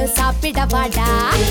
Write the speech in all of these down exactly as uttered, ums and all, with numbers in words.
நீயும் சாப்பிட வாடா.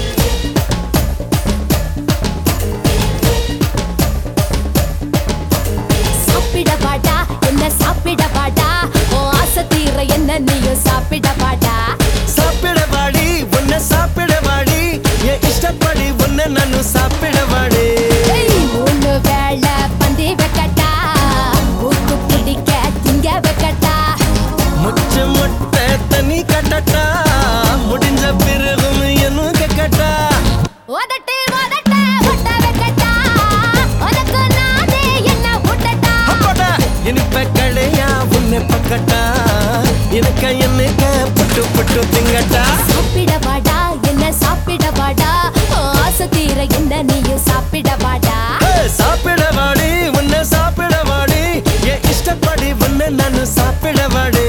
சாப்பிட வாடா என்ன சாப்பிட வாடா, உன் ஆசை தீர என்ன நீயும் சாப்பிட வாடா. சாப்பிட வாடி உன்னை சாப்பிட வாடி, என் இஷ்டப்படி உன்னை நானும் சாப்பிட வாடி. மூணு வேளை பந்தி வைக்கட்டா, ஊத்து பிடிக்க திங்க வைக்கட்டா. முச்ச முட்டை தண்ணி கட்டட்டா, முடிஞ்ச பிறகும் என்னும் கேட்கட்டா. உதட்டு உதட்ட ஒட்ட வைக்கட்டா, உனக்கு நானே என்ன ஊட்டட்டா. அப்படா இனிப்ப கடையா உன்னை பக்கட்டா, எனக்கு என்னக்க புட்டு புட்டு திங்கட்டா. சாப்பிட வாடா என்ன சாப்பிட வாடா, ஆசை தீர என்ன நீயும் சாப்பிட வாடா. சாப்பிட வாடி உன்னை சாப்பிட வாடி, என் இஷ்டப்படி உன்னை நானும் சாப்பிட வாடி.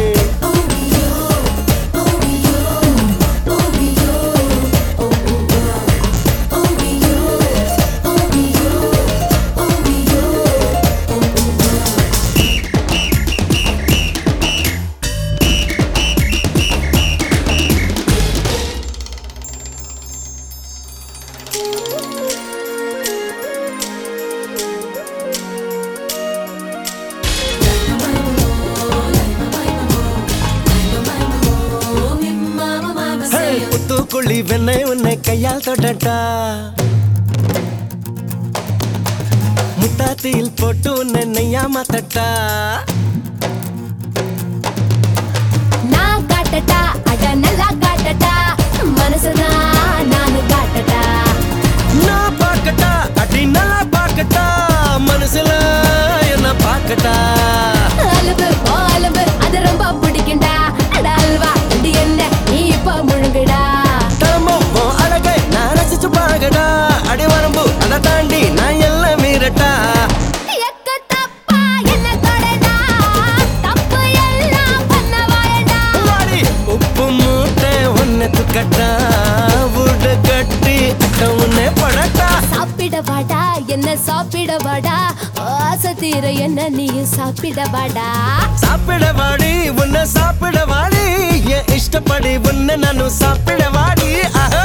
புத்துக்குழி வெண்ணை உன்னை கையால் தொடட்டா, முட்டாத்தியில் போட்டு உன்னை நெய்யா மாத்தட்டா. நான் காட்டட்டா அட நல்லா காட்டட்டா, மனசுதான் நானு காட்டட்டா. நான் பார்க்கட்டா அடி நல்லா பார்க்கட்டா, மனசுல என்ன பார்க்கட்டா. அலும்பு அலும்பு அது ரொம்ப பிடிக்கும்டா, அட அல்வா இது என்ன நீ இப்ப முழுங்குடா. தரமும் அழகை நான் ரசிச்சு பழகடா, அடி வரம்பு அதை தாண்டி நான் எல்லாம் மீறட்டா. எக்க தப்பா என்ன தொடடா, தப்பு எல்லாம் பண்ண வாயடா. வாடி உப்பு மூட்டை உன்னை துக்கட்டா, வீடு கட்டி அட்ட உன்னை படட்டா. சாப்பிட வாடா என்ன சாப்பிட வாடா, ஆசை தீர என்ன நீயும் சாப்பிட வாடா. சாப்பிட வாடி உன்னை சாப்பிட வாடி, என் இஷ்டப்படி உன்னை நானும் சாப்பிட வாடி. ஆஹா.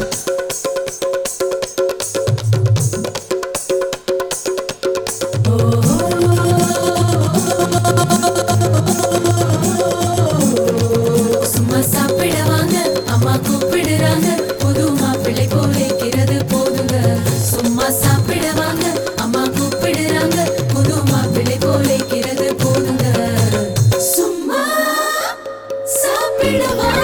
சும்மா சாப்பிட வாங்க, அம்மா கூப்பிடுறாங்க, புது மாப்பிள்ளை போலிக்கிறது போதுங்க. சும்மா சாப்பிட வாங்க, அம்மா கூப்பிடுறாங்க, புது மாப்பிள்ளை போலிக்கிறது போதுங்க. சும்மா சாப்பிட வாங்க.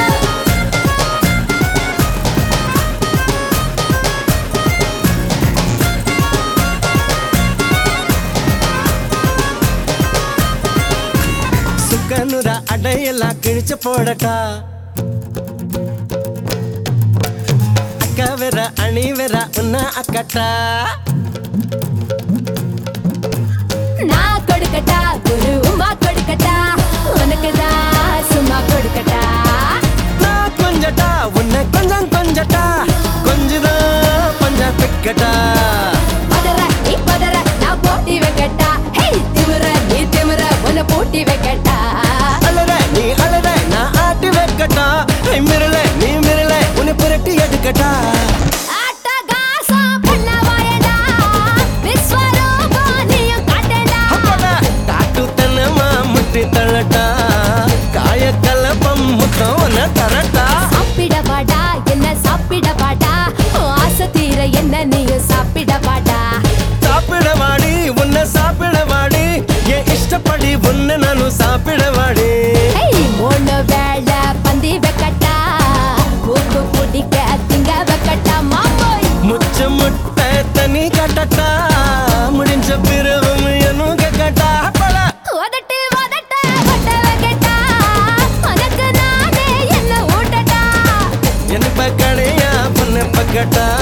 சுக்கனுரா அடையெல்லாம் கிழிச்சு போடட்டா, அக்கா வேற அணி வேற உன்ன அக்கட்டா. நான் கொடுக்கட்டா குரு உமா கொடுக்கட்டா, உனக்குதான் சும்மா கொடுக்கட்டா. நான் கொஞ்சட்டா உன்னை கொஞ்சம் கொஞ்சட்டா, கொஞ்சதான் கொஞ்சம் பிக்கட்டா. பதற நீ பதற நான் போட்டி வைக்கட்டா, ஹே திமிர நீ திமிர உன்னை போட்டி வைக்கட்டா. அழற நீ அழற நான் ஆட்டி வைக்கட்டா, மிரல நீ மிரல உன்னை புரட்டி எடுக்கட்டா. ஆட்டகாசம் பண்ண வாயடா, விஸ்வரூபம் நீயும் காட்டடா. அப்படா காட்டு தனமா முட்டி தள்ளட்டா, காய கலப்பம் முத்தம் உன்னை தரட்டா. சாப்பிட வாடா என்ன சாப்பிட வாடா, ஆசை தீர என்ன நீயும் சாப்பிட வாடா. சாப்பிட வாடி உன்னை சாப்பிட வாடி, என் இஷ்டப்படி உன்னை நானும் சாப்பிட வாடி. ஹேய் மூணு வேளை பந்தி வைக்கட்டா, ஊத்து பிடிக்க திங்க வைக்கட்டா. மாமோய் முச்ச முட்டை தண்ணி கட்டட்டா, முடிஞ்ச பிறகும் என்னும் கேட்கட்டா. அப்படா உதட்டு உதட்ட ஒட்ட வைக்கட்டா, உனக்கு நானே என்ன ஊட்டட்டா. எனக்கு கடையா பொண்ணு பக்கட்டா,